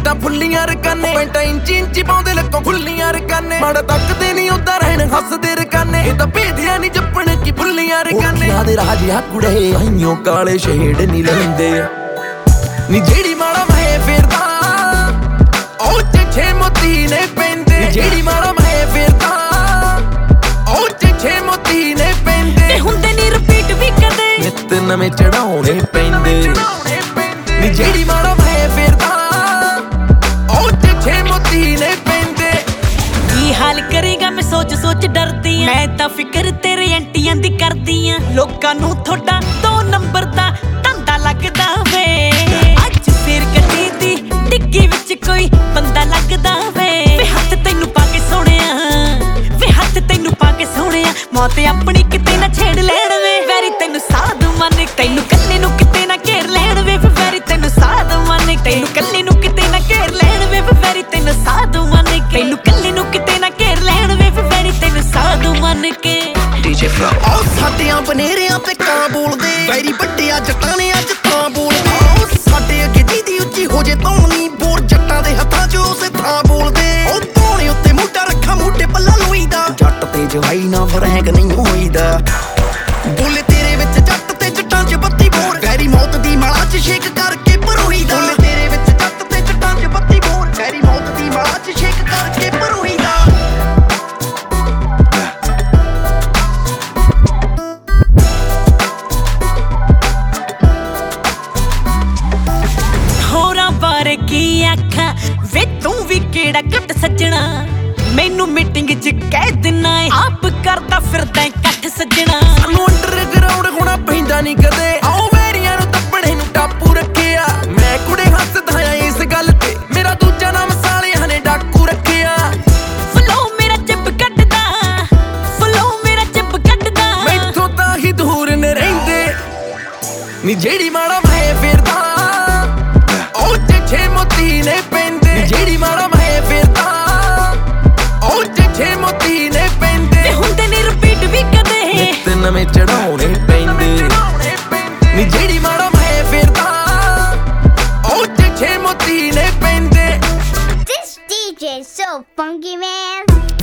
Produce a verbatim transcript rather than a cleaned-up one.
ਜੱਟਾਂ ਫੁੱਲੀਆਂ ਰਕਾਨੇ ਪੈਂਟਾਂ ਇੰਚੀ ਇੰਚੀ ਪਾਉਂਦੇ ਲੱਕੋਂ ਖੁੱਲੀਆਂ ਰਕਾਨੇ ਮਾੜਾ ਤੱਕਦੇ ਨਹੀਂ ਉਦਾਂ ਰਹਿਣ ਹੱਸਦੇ ਰਕਾਨੇ ਇਹ ਤਾਂ ਭੇਦਿਆ ਨਹੀਂ ਜੱਪਣ ਕੀ ਫੁੱਲੀਆਂ ਰਕਾਨੇ ਉਹਨਾਂ ਦੇ ਰਾਜ ਆ ਕੁੜੇ ਆਈਓ ਕਾਲੇ ਸ਼ੇਡ ਨਹੀਂ ਲੈਂਦੇ ਨੀ ਜਿਹੜੀ ਮਾੜਾ ਮੈਂ ਫੇਰਦਾ ਉਹ ਚਿੱਛੇ ਮੋਤੀ ਨੇ ਪੈਂਦੇ ਜਿਹੜੀ ਮਾੜਾ ਮੈਂ ਫੇਰਦਾ ਉਹ ਚਿੱਛੇ ਮੋਤੀ ਨੇ ਪੈਂਦੇ ਤੇ ਹੁੰਦੇ ਨਹੀਂ ਰਿਪੀਟ ਵੀ ਕਦੇ ਨਿੱਤ ਨਵੇਂ ਚੜਾਉਣੇ ਪੈਂਦੇ ਨੀ ਜਿਹੜੀ ਮਾੜਾ ਮੈਂ ਫੇਰਦਾ ਉਹ ਚਿੱਛੇ ਮੋਤੀ ਨੇ ਪੈਂਦੇ ਕੀ ਹਾਲ ਕਰੇਗਾ ਮੈਂ ਸੋਚ ਸੋਚ ਡਰਦੀ ਆਂ ਮੈਂ ਤਾਂ ਫਿਕਰ ਤੇਰੇ ਐਂਟੀਆਂ ਦੀ ਕਰਦੀ ਆਂ ਲੋਕਾਂ ਨੂੰ ਥੋੜਾ ਦੋ ਨੰਬਰ ਦਾ ਧੰਦਾ ਲੱਗਦਾ ਵੇ ਅੱਜ ਸਿਰ ਗੱਡੀ ਦੀ ਡਿੱਗੀ ਵਿੱਚ ਕੋਈ ਬੰਦਾ ਲੱਗਦਾ ਵੇ ਵੇ ਹੱਥ ਤੈਨੂੰ ਪਾ ਕੇ ਸੋਹਣਿਆ ਵੇ ਹੱਥ ਤੈਨੂੰ ਪਾ ਕੇ ਸੋਹਣਿਆ ਮੌਤ ਆਪਣੀ ਕਿਤੇ ਨਾ ਛੇੜ ਲੈਣ ਵੇ ਵੈਰੀ ਤੈਨੂੰ ਸਾਧੂ ਮੰਨ ਤੈਨੂੰ ਕੱਲੇ ਨੂੰ ਕਿਤੇ ਨਾ ਘੇਰ ਲੈਣ ਵੇ ਵੈਰੀ ਤੈਨੂੰ ਸਾਧੂ ਮੰਨ ਤੈਨੂੰ ਕੱਲੇ ਨੂੰ ਕਿਤੇ ਨਾ ਘੇਰ ਲੈਣ ਵੇ ਵੈਰੀ ਤੈਨੂੰ ਸਾਧੂ ਮੰਨ ਤੈਨੂੰ ਕੱਲੇ ਨੂੰ ਕਿਤੇ ਨਾ ਘੇਰ ਲੈਣ ਵੇ ਵੈਰੀ ਤੈਨੂੰ ਸਾਧੂ ਮੰਨ ਕੇ ਡੀਜੇ ਫਲੋ ਉਹ ਸਾਡਿਆਂ ਬਨੇਰਿਆਂ ਤੇ ਕਾਂ ਬੋਲਦੇ ਵੈਰੀ ਵੱਡਿਆ ਜੱਟਾਂ ਨੇ ਅੱਜ ਤਾਂ ਬੋਲਦੇ ਉਹ ਸਾਡੇ ਅੱਗੇ ਜਿਹਦੀ ਉੱਚੀ ਹੋ ਜੇ ਤੌਣੀ ਬੋਰ ਜੱਟਾਂ ਦੇ ਹੱਥਾਂ 'ਚ ਉਸੇ ਥਾਂ ਬੋਲਦੇ ਉਹ ਧੋਣੇ ਉੱਤੇ ਮੋਢਾ ਰੱਖਾ ਮੋਢੇ ਪੱਲਾ ਲੋਈਦਾ ਜੱਟ ਤੇ ਜਵਾਈ ਨਾ ਫਰੈਂਕ ਨਹੀਂ ਹੋਈਦਾ ਬੋਲੇ ਤੇਰੇ ਵਿੱਚ ਜੱਟ ਤੇ ਜੱਟਾਂ 'ਚ ਬੱਤੀ ਬੋਰ ਵੈਰੀ ਮੌਤ ਦੀ ਮਾਲਾ 'ਚ ਛੇਕ ਕਰਕੇ ਭਰੋਈਦਾ ਬੋਲੇ ਤੇਰੇ ਵਿੱਚ ਜੱਟ ਤੇ ਜੱਟਾਂ 'ਚ ਬੱਤੀ ਬੋਰ ਵੈਰੀ ਮੌਤ ਦੀ ਮਾਲਾ 'ਚ ਛੇਕ ਕਰਕੇ ਭਰੋਈਦਾ ਹੋਰਾਂ ਬਾਰੇ ਕੀ ਆਖਾਂ ਵੇ ਤੂੰ ਵੀ ਕਿਹੜਾ ਘੱਟ ਸੱਜਣਾ ਮੈਨੂੰ ਮੀਟਿੰਗ 'ਚ ਕਹਿ ਦਿਨਾ ਏ ਆਪ ਕਰਦਾ ਫਿਰਦਾ ਇਕੱਠ ਸੱਜਣਾ ਸਾਨੂੰ ਅੰਡਰਗਰਾਉਂਡ ਹੋਣਾ ਪੈਂਦਾ ਨਹੀਂ ਕਦੇ ਆਓ ਵੈਰੀਆਂ ਨੂੰ ਤੱਪੜੇ ਨੂੰ ਟਾਪੂ ਰੱਖਿਆ ਮੈਂ ਕੁੜੇ ਹੱਸਦਾ ਆ ਇਸ ਗੱਲ ਤੇ ਮੇਰਾ ਦੂਜਾ ਨਾਮ ਸਾਲਿਆਂ ਨੇ ਡਾਕੂ ਰੱਖਿਆ ਫਲੋ ਮੇਰਾ ਚਿੱਪ ਕੱਢਦਾ ਫਲੋ ਮੇਰਾ ਚਿੱਪ ਕੱਢਦਾ ਮੈਥੋਂ ਤਾਂ ਹੀ ਦੂਰ ਨੇ ਰਹਿੰਦੇ ਨੀ ਜਿਹੜੀ ਮਾੜਾ ਮੈਂ ਫੇਰਦਾ ਉਹ ਚਿੱਛੇ ਮੋਤੀ ਨੇ ਪੈਂਦੇ ਜਿਹੜੀ ਮਾੜਾ ਮੈਂ ਫੇਰਦਾ ਉਹ ਚਿੱਛੇ ਮੋਤੀ ਨੇ ਪੈਂਦੇ ਤੇ ਹੁੰਦੇ ਨਹੀਂ ਰਿਪੀਟ ਵੀ ਕਦੇ ਨਿੱਤ ਨਵੇਂ ਚੜਾਉਣੇ ਪੈਂਦੇ ਨੀ ਜਿਹੜੀ ਮਾੜਾ ਮੈਂ ਫੇਰਦਾ ਉਹ ਚਿੱਛੇ ਮੋਤੀ ਨੇ ਪੈਂਦੇ This D J is so funky, man.